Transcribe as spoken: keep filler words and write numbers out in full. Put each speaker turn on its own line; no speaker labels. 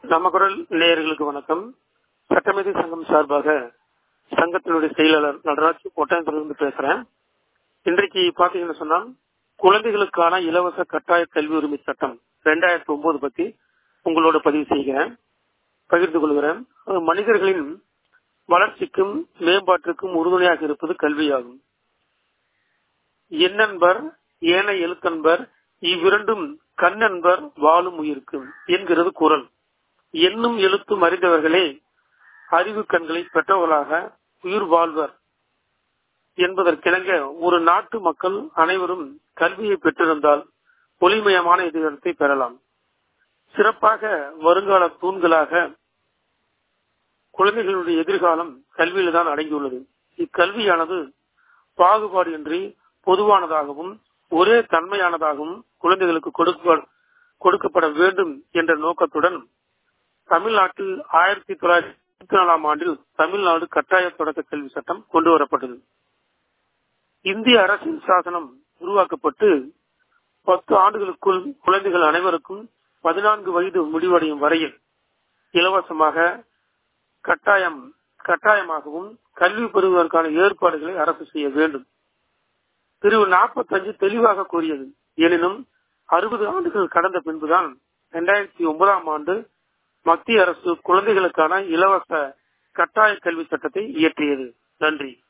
நம்ம குரல் நேயர்களுக்கு வணக்கம். சட்டமேதை சங்கம் சார்பாக சங்கத்தினுடைய செயலாளர் நடராஜ் ஒட்டயத்திலிருந்து பேசுறேன். இன்றைக்கு பாத்தீங்கன்னு சொன்னா குழந்தைகளுக்கான இலவச கட்டாய கல்வி உரிமை சட்டம் ரெண்டாயிரத்தி ஒன்பது பத்தி உங்களோட பதிவு செய்கிறேன், பகிர்ந்து கொள்கிறேன். மனிதர்களின் வளர்ச்சிக்கும் மேம்பாட்டிற்கும் உறுதுணையாக இருப்பது கல்வியாகும். எண்ணன்பர் ஏனை எழுத்தன்பர் இவ்விரண்டும் கண்ணன்பர் வாழும் உயிர்க்கும் என்கிறது குரல். எண்ணும் எழுத்தும் அறிந்தவர்களே அறிவு கண்களை பெற்றவர்களாக உயிர் வாழ்வர் என்பதற்கிணங்க ஒரு நாட்டு மக்கள் அனைவரும் கல்வியை பெற்றிருந்தால் ஒளிமயமான எதிர்காலத்தை பெறலாம். சிறப்பாக வருங்கால தூண்களாக குழந்தைகளுடைய எதிர்காலம் கல்வியில் தான் அடங்கியுள்ளது. இக்கல்வியானது பாகுபாடு இன்றி பொதுவானதாகவும் ஒரே தன்மையானதாகவும் குழந்தைகளுக்கு கொடுக்கப்பட வேண்டும் என்ற நோக்கத்துடன் தமிழ்நாட்டில் ஆயிரத்தி தொள்ளாயிரத்தி இருபத்தி நாலாம் ஆண்டில் தமிழ்நாடு கட்டாய தொடக்க கல்வி சட்டம் கொண்டு வரப்பட்டது. இந்திய அரசின் சாசனம் உருவாக்கப்பட்டு பத்து ஆண்டுகளுக்குள் குழந்தைகள் அனைவருக்கும் பதினான்கு வயது முடிவடையும் வரையில் இலவசமாக கட்டாயம் கட்டாயமாகவும் கல்வி பெறுவதற்கான ஏற்பாடுகளை அரசு செய்ய வேண்டும். பிரிவு நாற்பத்தி அஞ்சு தெளிவாக கூறியது. எனினும் அறுபது ஆண்டுகள் கடந்த பின்புதான் இரண்டாயிரத்தி ஒன்பதாம் ஆண்டு மத்திய அரசு குழந்தைகளுக்கான இலவச கட்டாய கல்வி சட்டத்தை இயற்றியது. நன்றி.